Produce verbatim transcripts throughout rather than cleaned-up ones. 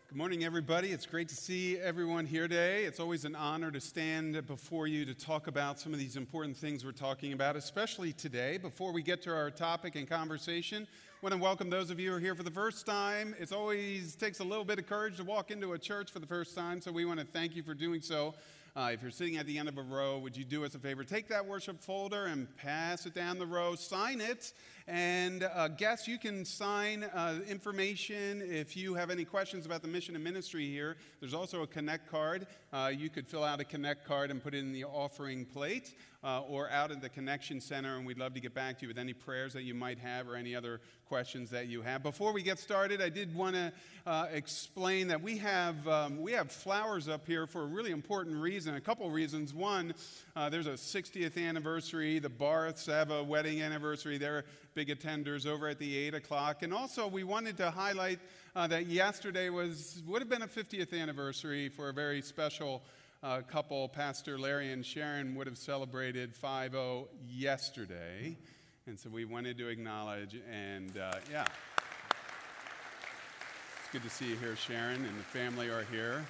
Good morning, everybody. It's great to see everyone here today. It's always an honor to stand before you to talk about some of these important things we're talking about, especially today. Before we get to our topic and conversation, I want to welcome those of you who are here for the first time. It always takes a little bit of courage to walk into a church for the first time, so we want to thank you for doing so. Uh, if you're sitting at the end of a row, would you do us a favor? Take that worship folder and pass it down the row. Sign it. And uh, guests, you can sign uh, information if you have any questions about the mission and ministry here. There's also a Connect card. Uh, you could fill out a Connect card and put it in the offering plate uh, or out at the Connection Center, and we'd love to get back to you with any prayers that you might have or any other questions that you have. Before we get started, I did want to uh, explain that we have um, we have flowers up here for a really important reason, a couple reasons. One, uh, there's a sixtieth anniversary. The Barths have a wedding anniversary. They're big attenders over at the eight o'clock. And also, we wanted to highlight uh, that yesterday was would have been a fiftieth anniversary for a very special uh, couple. Pastor Larry and Sharon would have celebrated five oh yesterday. And so we wanted to acknowledge, and uh, yeah. It's good to see you here, Sharon, and the family are here.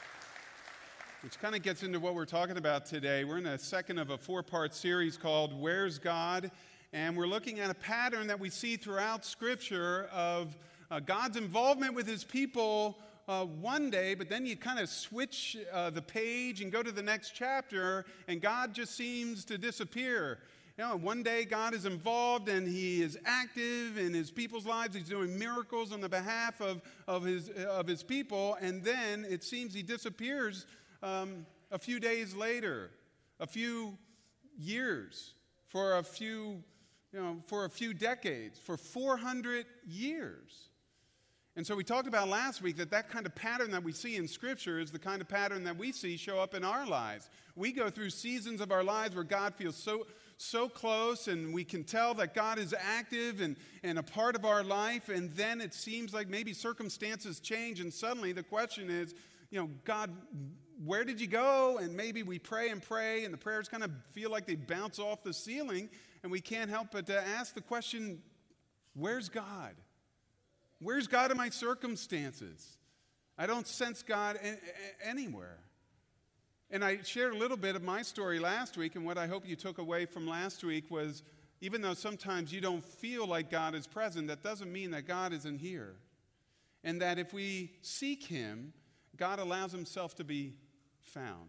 Which kind of gets into what we're talking about today. We're in a second of a four-part series called Where's God? And we're looking at a pattern that we see throughout Scripture of uh, God's involvement with His people uh, one day, but then you kind of switch uh, the page and go to the next chapter, and God just seems to disappear. You know, one day God is involved and He is active in His people's lives. He's doing miracles on the behalf of, of, his, of his people, and then it seems He disappears um, a few days later, a few years, for a few You know, for a few decades, for four hundred years. And so we talked about last week that that kind of pattern that we see in Scripture is the kind of pattern that we see show up in our lives. We go through seasons of our lives where God feels so so close, and we can tell that God is active and, and a part of our life, and then it seems like maybe circumstances change, and suddenly the question is, you know, God, where did you go? And maybe we pray and pray, and the prayers kind of feel like they bounce off the ceiling, and we can't help but to ask the question, where's God? Where's God in my circumstances? I don't sense God a- a- anywhere. And I shared a little bit of my story last week, and what I hope you took away from last week was, even though sometimes you don't feel like God is present, that doesn't mean that God isn't here. And that if we seek Him, God allows Himself to be found.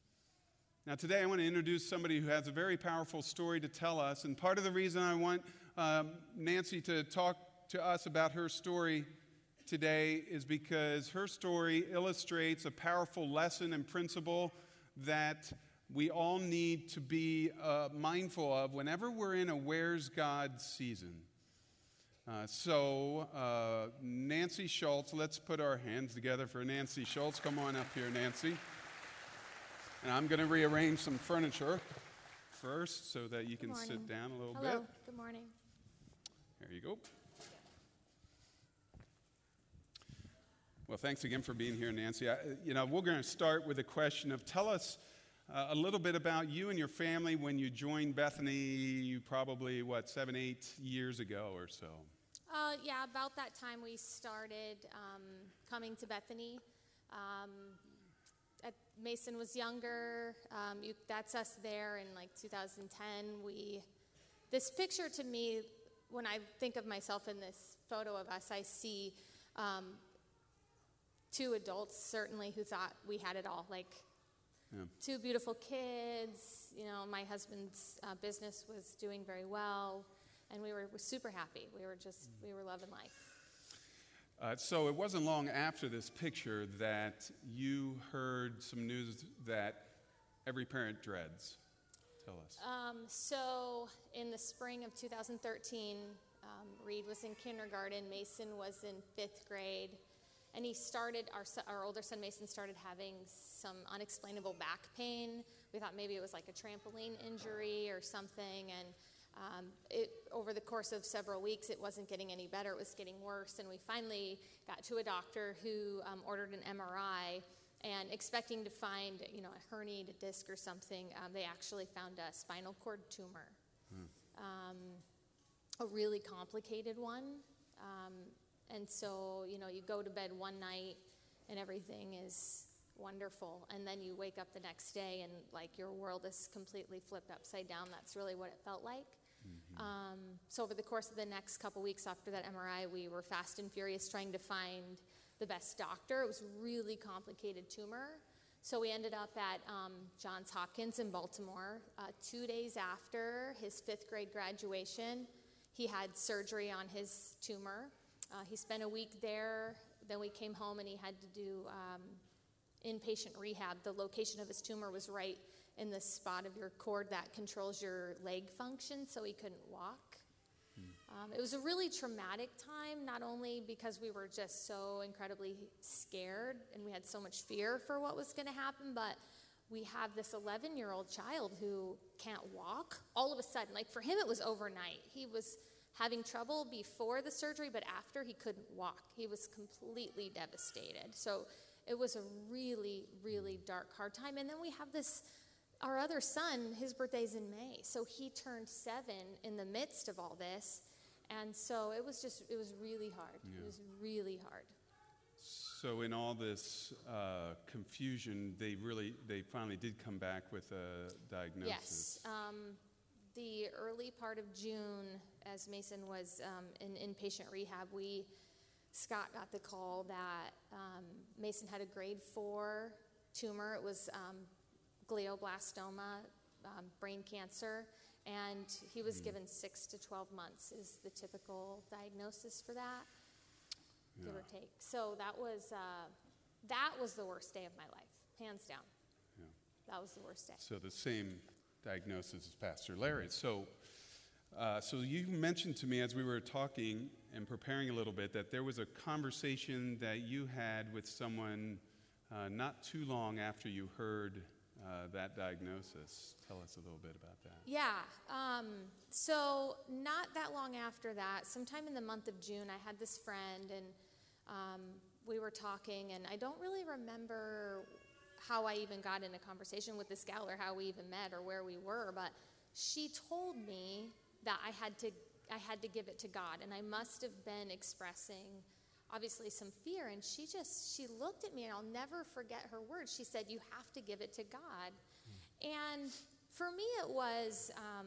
Now today I want to introduce somebody who has a very powerful story to tell us, and part of the reason I want um, Nancy to talk to us about her story today is because her story illustrates a powerful lesson and principle that we all need to be uh, mindful of whenever we're in a Where's God season. Uh, so, uh, Nancy Schultz, let's put our hands together for Nancy Schultz. Come on up here, Nancy. And I'm going to rearrange some furniture first so that you can sit down a little Hello. bit. Good morning. There you go. Well, thanks again for being here, Nancy. I, you know, we're going to start with a question of tell us uh, a little bit about you and your family when you joined Bethany probably, what, seven, eight years ago or so. Uh, yeah, about that time we started um, coming to Bethany. Um, at, Mason was younger. Um, you, that's us there in like two thousand ten. We, this picture to me, when I think of myself in this photo of us, I see um, two adults certainly who thought we had it all. Like yeah. Two beautiful kids. You know, my husband's uh, business was doing very well. And we were, were super happy. We were just, we were loving life. Uh, so it wasn't long after this picture that you heard some news that every parent dreads. Tell us. Um, so in the spring of two thousand thirteen, um, Reed was in kindergarten. Mason was in fifth grade. And he started, our, our older son Mason started having some unexplainable back pain. We thought maybe it was like a trampoline injury or something. And Um, it, over the course of several weeks, it wasn't getting any better. It was getting worse, and we finally got to a doctor who um, ordered an M R I, and expecting to find, you know, a herniated disc or something, um, they actually found a spinal cord tumor, hmm. um, a really complicated one. Um, and so, you know, you go to bed one night, and everything is wonderful. And then you wake up the next day and like your world is completely flipped upside down. That's really what it felt like. Mm-hmm. Um, so over the course of the next couple weeks after that M R I, we were fast and furious trying to find the best doctor. It was a really complicated tumor. So we ended up at um, Johns Hopkins in Baltimore. Uh, two days after his fifth grade graduation, he had surgery on his tumor. Uh, he spent a week there. Then we came home and he had to do um, inpatient rehab. The location of his tumor was right in the spot of your cord that controls your leg function, so he couldn't walk. Um, it was a really traumatic time, not only because we were just so incredibly scared and we had so much fear for what was going to happen, but we have this eleven-year-old child who can't walk. All of a sudden, like for him it was overnight. He was having trouble before the surgery, but after he couldn't walk. He was completely devastated. So it was a really, really dark, hard time. And then we have this, our other son, his birthday's in May, so he turned seven in the midst of all this. And so it was just, it was really hard. Yeah. It was really hard. So in all this uh, confusion, they really, they finally did come back with a diagnosis. Yes. Um, the early part of June, as Mason was um, in inpatient rehab, we, Scott got the call that um, Mason had a grade four tumor. It was um, glioblastoma, um, brain cancer. And he was mm. given six to twelve months is the typical diagnosis for that, yeah. give or take. So that was uh, that was the worst day of my life, hands down. Yeah. That was the worst day. So the same diagnosis as Pastor Larry. So, uh, so you mentioned to me as we were talking and preparing a little bit that there was a conversation that you had with someone uh, not too long after you heard Uh, that diagnosis. Tell us a little bit about that. Yeah. Um, so not that long after that, sometime in the month of June, I had this friend, and um, we were talking, and I don't really remember how I even got in a conversation with this gal or how we even met or where we were, but she told me that I had to I had to give it to God, and I must have been expressing obviously some fear, and she just, she looked at me, and I'll never forget her words. She said, you have to give it to God. Mm. And for me it was, um,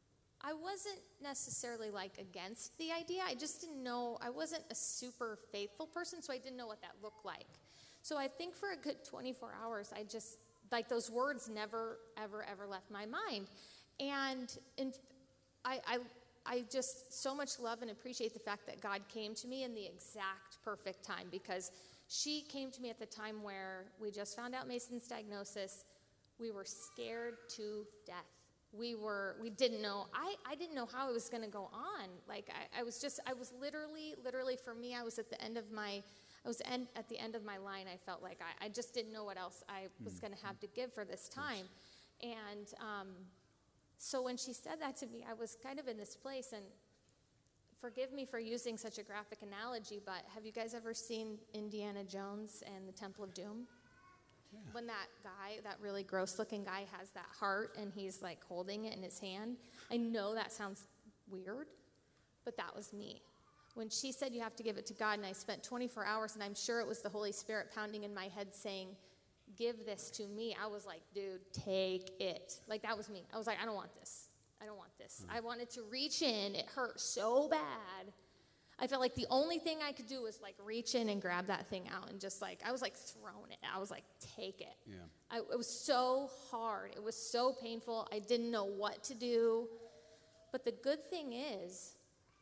I wasn't necessarily like against the idea. I just didn't know, I wasn't a super faithful person, so I didn't know what that looked like. So I think for a good twenty-four hours, I just, like those words never, ever, ever left my mind. And in, I, I I just so much love and appreciate the fact that God came to me in the exact perfect time, because she came to me at the time where we just found out Mason's diagnosis. We were scared to death. We were, we didn't know, I, I didn't know how it was going to go on. Like I, I was just, I was literally, literally for me, I was at the end of my, I was end, at the end of my line. I felt like I, I just didn't know what else I was going to have to give for this time. And, um, So when she said that to me, I was kind of in this place, and forgive me for using such a graphic analogy, but have you guys ever seen Indiana Jones and the Temple of Doom? Yeah. When that guy, that really gross-looking guy, has that heart and he's like holding it in his hand. I know that sounds weird, but that was me. When she said you have to give it to God, and I spent twenty-four hours, and I'm sure it was the Holy Spirit pounding in my head saying, give this to me. I was like, dude, take it. Like, that was me. I was like, I don't want this. I don't want this. Mm-hmm. I wanted to reach in. It hurt so bad. I felt like the only thing I could do was like reach in and grab that thing out and just like, I was like throwing it. I was like, take it. Yeah. I, it was so hard. It was so painful. I didn't know what to do. But the good thing is,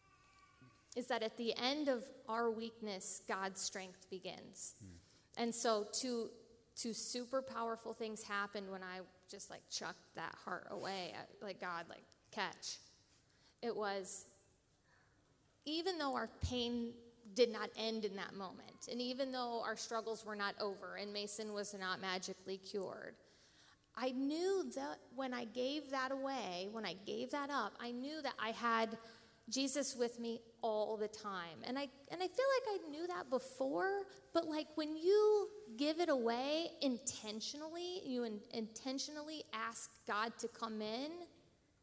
is that at the end of our weakness, God's strength begins. Mm. And so to... Two super powerful things happened when I just like chucked that heart away. I, like, God, like, catch. It was, even though our pain did not end in that moment, and even though our struggles were not over and Mason was not magically cured, I knew that when I gave that away, when I gave that up, I knew that I had Jesus with me all the time. And I and I feel like I knew that before, but like when you give it away intentionally, you in, intentionally ask God to come in,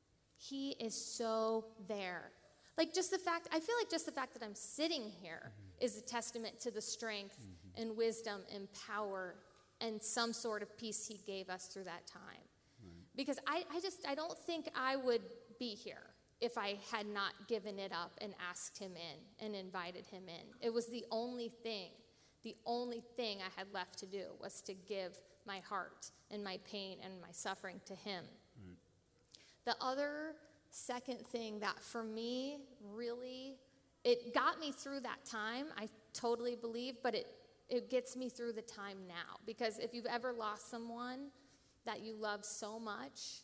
he is so there. Like just the fact, I feel like just the fact that I'm sitting here, is a testament to the strength mm-hmm. and wisdom and power and some sort of peace he gave us through that time. Right. Because I, I just, I don't think I would be here if I had not given it up and asked him in and invited him in. It was the only thing, the only thing I had left to do was to give my heart and my pain and my suffering to him. Right. The other second thing that for me really, it got me through that time, I totally believe, but it, it gets me through the time now. Because if you've ever lost someone that you love so much,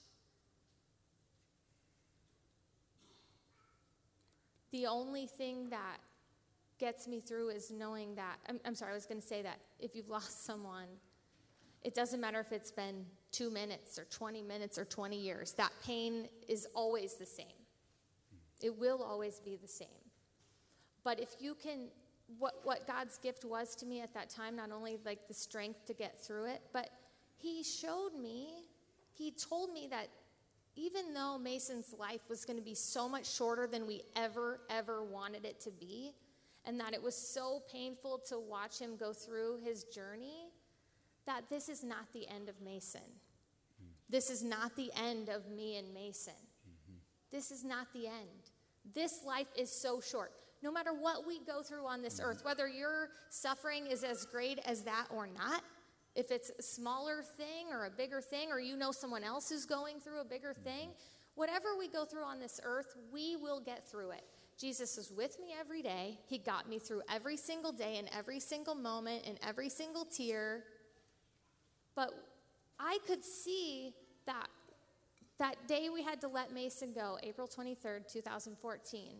the only thing that gets me through is knowing that, I'm, I'm sorry, I was going to say that if you've lost someone, it doesn't matter if it's been two minutes or twenty minutes or twenty years. That pain is always the same. It will always be the same. But if you can, what, what God's gift was to me at that time, not only like the strength to get through it, but he showed me, he told me that even though Mason's life was going to be so much shorter than we ever, ever wanted it to be, and that it was so painful to watch him go through his journey, that this is not the end of Mason. Mm-hmm. This is not the end of me and Mason. Mm-hmm. This is not the end. This life is so short. No matter what we go through on this mm-hmm. earth, whether your suffering is as great as that or not, if it's a smaller thing or a bigger thing, or you know someone else who's going through a bigger thing, whatever we go through on this earth, we will get through it. Jesus is with me every day. He got me through every single day and every single moment and every single tear. But I could see that that day we had to let Mason go, April twenty-third, twenty fourteen,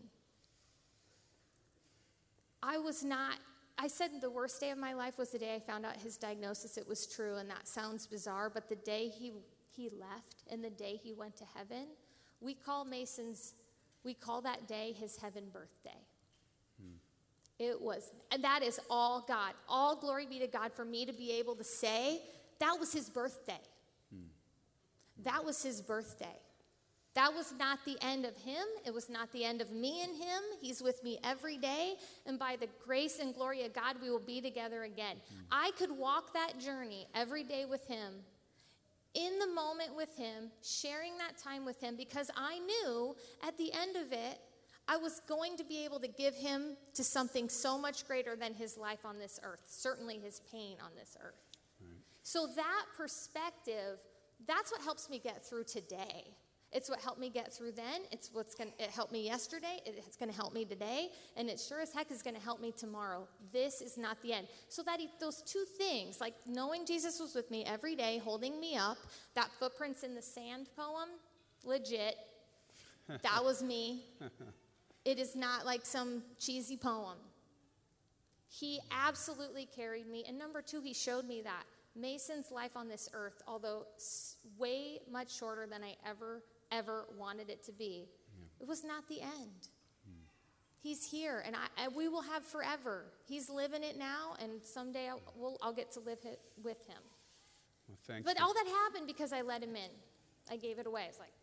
I was not, I said the worst day of my life was the day I found out his diagnosis. It was true, and that sounds bizarre, but the day he he left and the day he went to heaven, we call Mason's, we call that day his heaven birthday. Hmm. It was, and that is all God. All glory be to God for me to be able to say, that was his birthday. Hmm. That was his birthday. That was not the end of him. It was not the end of me and him. He's with me every day. And by the grace and glory of God, we will be together again. Hmm. I could walk that journey every day with him, in the moment with him, sharing that time with him, because I knew at the end of it, I was going to be able to give him to something so much greater than his life on this earth, certainly his pain on this earth. Right. So that perspective, that's what helps me get through today. It's what helped me get through then. It's what's going to help me yesterday. It's going to help me today. And it sure as heck is going to help me tomorrow. This is not the end. So that he, those two things, like knowing Jesus was with me every day, holding me up, that footprints in the sand poem, legit. That was me. It is not like some cheesy poem. He absolutely carried me. And number two, he showed me that Mason's life on this earth, although way much shorter than I ever, ever wanted it to be, yeah. It was not the end. Hmm. He's here, and I, I, we will have forever. He's living it now, and someday I'll, we'll, I'll get to live it with him. Well, thanks. But all that happened because I let him in. I gave it away. It's like...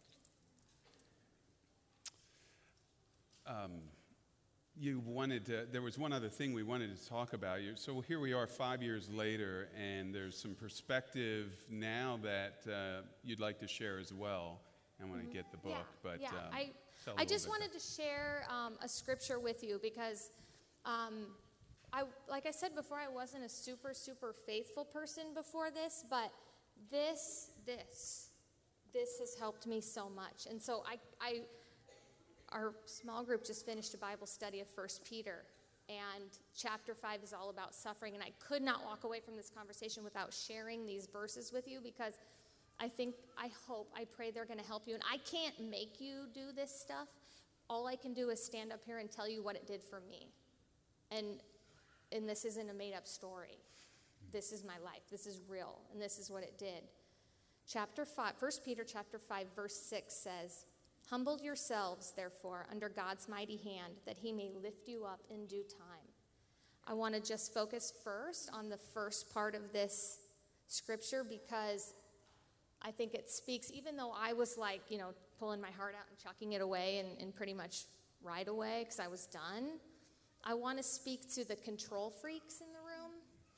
Um, you wanted to, there was one other thing we wanted to talk about. So here we are five years later, and there's some perspective now that uh, you'd like to share as well. I want to mm-hmm. get the book, yeah, but yeah. Um, I, I just wanted to share um, a scripture with you because, um, I, like I said before, I wasn't a super, super faithful person before this, but this, this, this has helped me so much. And so I, I our small group just finished a Bible study of First Peter, and chapter five is all about suffering, and I could not walk away from this conversation without sharing these verses with you because I think, I hope, I pray they're going to help you. And I can't make you do this stuff. All I can do is stand up here and tell you what it did for me. And, and this isn't a made-up story. This is my life. This is real, and this is what it did. Chapter five, First Peter chapter five, verse six says, "Humble yourselves, therefore, under God's mighty hand, that he may lift you up in due time." I want to just focus first on the first part of this scripture because I think it speaks, even though I was like, you know, pulling my heart out and chucking it away and, and pretty much right away because I was done, I want to speak to the control freaks in the room.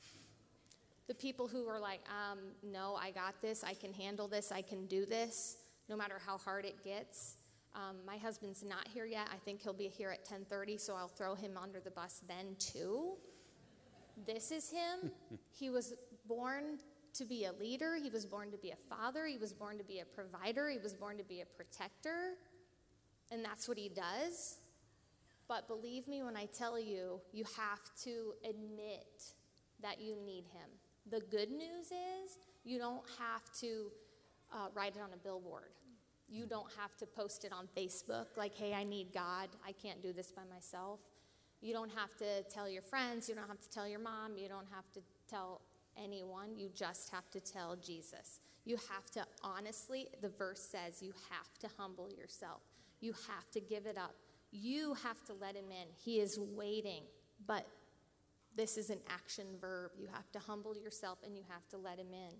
The people who are like, um, no, I got this. I can handle this. I can do this, no matter how hard it gets. Um, my husband's not here yet. I think he'll be here at ten thirty, so I'll throw him under the bus then too. This is him. He was born to be a leader. He was born to be a father. He was born to be a provider. He was born to be a protector. And that's what he does. But believe me when I tell you, you have to admit that you need him. The good news is you don't have to uh, write it on a billboard. You don't have to post it on Facebook like, hey, I need God. I can't do this by myself. You don't have to tell your friends. You don't have to tell your mom. You don't have to tell anyone. You just have to tell Jesus. You have to honestly, the verse says, you have to humble yourself. You have to give it up. You have to let him in. He is waiting. But this is an action verb. You have to humble yourself and you have to let him in.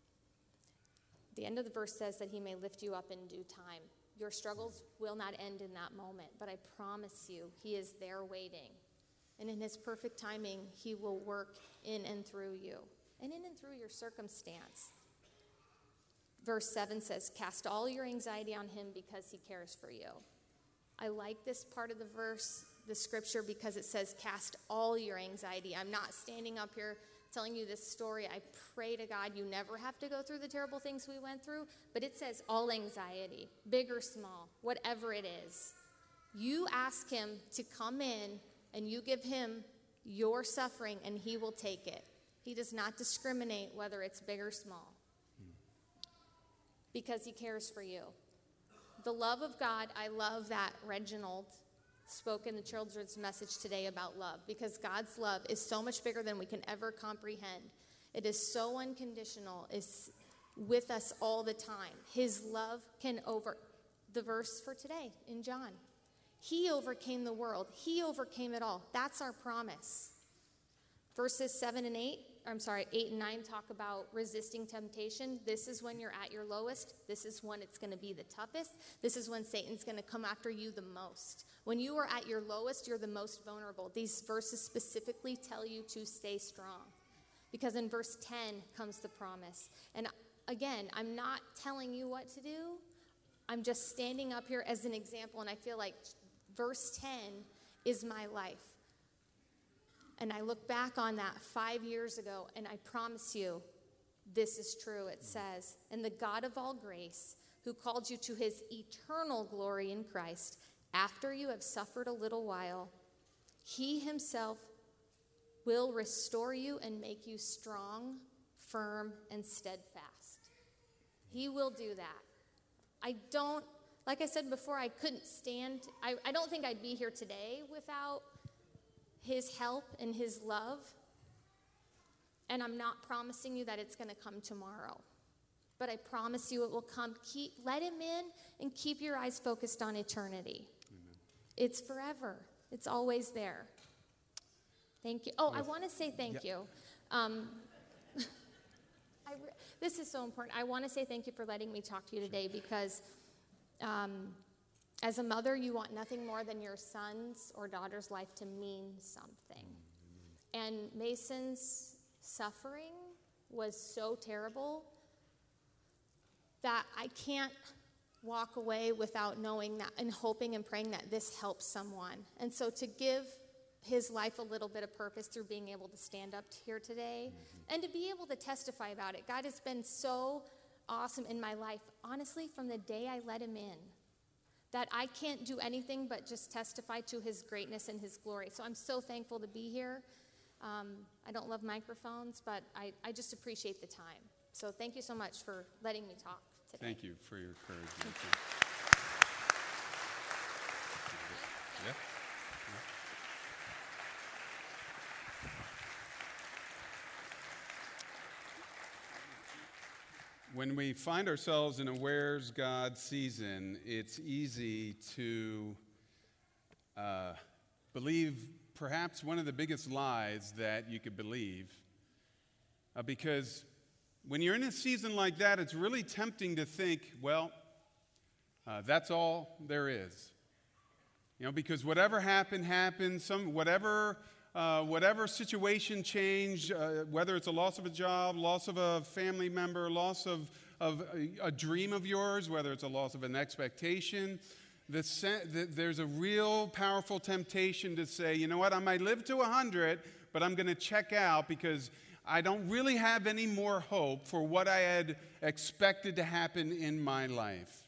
The end of the verse says that he may lift you up in due time. Your struggles will not end in that moment, but I promise you, he is there waiting. And in his perfect timing, he will work in and through you, and in and through your circumstance. Verse seven says, cast all your anxiety on him because he cares for you. I like this part of the verse, the scripture, because it says, cast all your anxiety. I'm not standing up here telling you this story. I pray to God you never have to go through the terrible things we went through, but it says all anxiety, big or small, whatever it is. You ask him to come in and you give him your suffering and he will take it. He does not discriminate whether it's big or small because he cares for you. The love of God, I love that Reginald spoke in the children's message today about love, because God's love is so much bigger than we can ever comprehend. It is so unconditional. It's with us all the time. His love can over, the verse for today in John. He overcame the world. He overcame it all. That's our promise. Verses seven and eight, I'm sorry, eight and nine talk about resisting temptation. This is when you're at your lowest. This is when it's going to be the toughest. This is when Satan's going to come after you the most. When you are at your lowest, you're the most vulnerable. These verses specifically tell you to stay strong, because in verse ten comes the promise. And again, I'm not telling you what to do. I'm just standing up here as an example, and I feel like verse ten is my life. And I look back on that five years ago, and I promise you, this is true. It says, and the God of all grace, who called you to his eternal glory in Christ, after you have suffered a little while, he himself will restore you and make you strong, firm, and steadfast. He will do that. I don't, like I said before, I couldn't stand, I, I don't think I'd be here today without his help and his love. And I'm not promising you that it's going to come tomorrow, but I promise you it will come. Keep, let him in and keep your eyes focused on eternity. Amen. It's forever. It's always there. Thank you. Oh, I want to say thank yeah. you. Um, I re- this is so important. I want to say thank you for letting me talk to you today, because um, as a mother, you want nothing more than your son's or daughter's life to mean something. And Mason's suffering was so terrible that I can't walk away without knowing that and hoping and praying that this helps someone. And so to give his life a little bit of purpose through being able to stand up here today mm-hmm. and to be able to testify about it. God has been so awesome in my life, honestly, from the day I let him in, that I can't do anything but just testify to his greatness and his glory. So I'm so thankful to be here. Um, I don't love microphones, but I, I just appreciate the time. So thank you so much for letting me talk today. Thank you for your courage. Yeah. When we find ourselves in a Where's God season, it's easy to uh, believe perhaps one of the biggest lies that you could believe. Uh, because when you're in a season like that, it's really tempting to think, well, uh, that's all there is. You know, because whatever happened, happened. Some, whatever, uh, whatever situation changed, uh, whether it's a loss of a job, loss of a family member, loss of, of a, a dream of yours, whether it's a loss of an expectation, the, the, there's a real powerful temptation to say, you know what, I might live to one hundred, but I'm going to check out because I don't really have any more hope for what I had expected to happen in my life.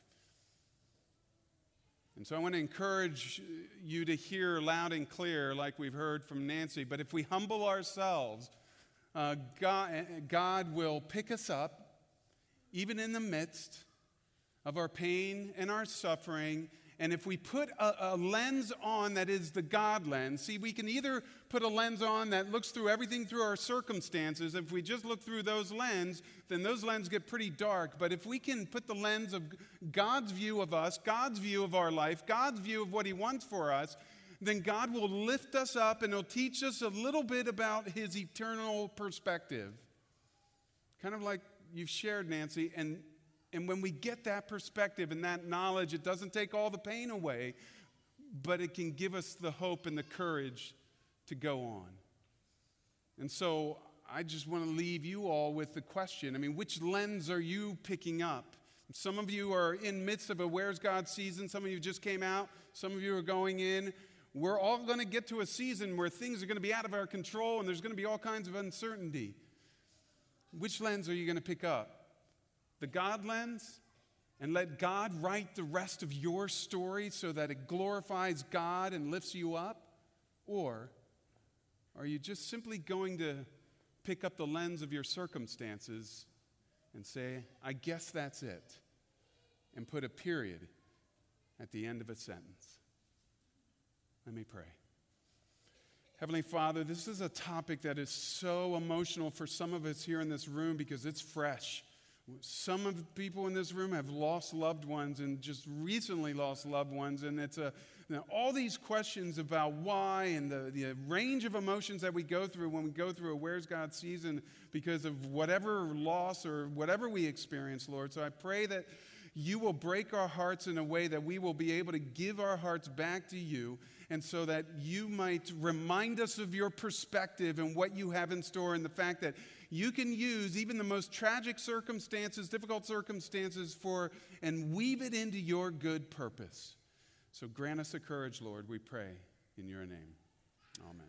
And so I want to encourage you to hear loud and clear, like we've heard from Nancy. But if we humble ourselves, uh, God, God will pick us up, even in the midst of our pain and our suffering. And if we put a, a lens on that is the God lens, see, we can either put a lens on that looks through everything through our circumstances. If we just look through those lenses, then those lenses get pretty dark. But if we can put the lens of God's view of us, God's view of our life, God's view of what He wants for us, then God will lift us up and He'll teach us a little bit about His eternal perspective. Kind of like you've shared, Nancy, and And when we get that perspective and that knowledge, it doesn't take all the pain away, but it can give us the hope and the courage to go on. And so I just want to leave you all with the question, I mean, which lens are you picking up? Some of you are in midst of a Where's God season. Some of you just came out. Some of you are going in. We're all going to get to a season where things are going to be out of our control and there's going to be all kinds of uncertainty. Which lens are you going to pick up? The God lens, and let God write the rest of your story so that it glorifies God and lifts you up? Or are you just simply going to pick up the lens of your circumstances and say, I guess that's it, and put a period at the end of a sentence? Let me pray. Heavenly Father, this is a topic that is so emotional for some of us here in this room because it's fresh. Some of the people in this room have lost loved ones and just recently lost loved ones. And it's a, you know, all these questions about why and the, the range of emotions that we go through when we go through a Where's God season because of whatever loss or whatever we experience, Lord. So I pray that you will break our hearts in a way that we will be able to give our hearts back to you, and so that you might remind us of your perspective and what you have in store, and the fact that you can use even the most tragic circumstances, difficult circumstances, for and weave it into your good purpose. So grant us the courage, Lord, we pray in your name. Amen.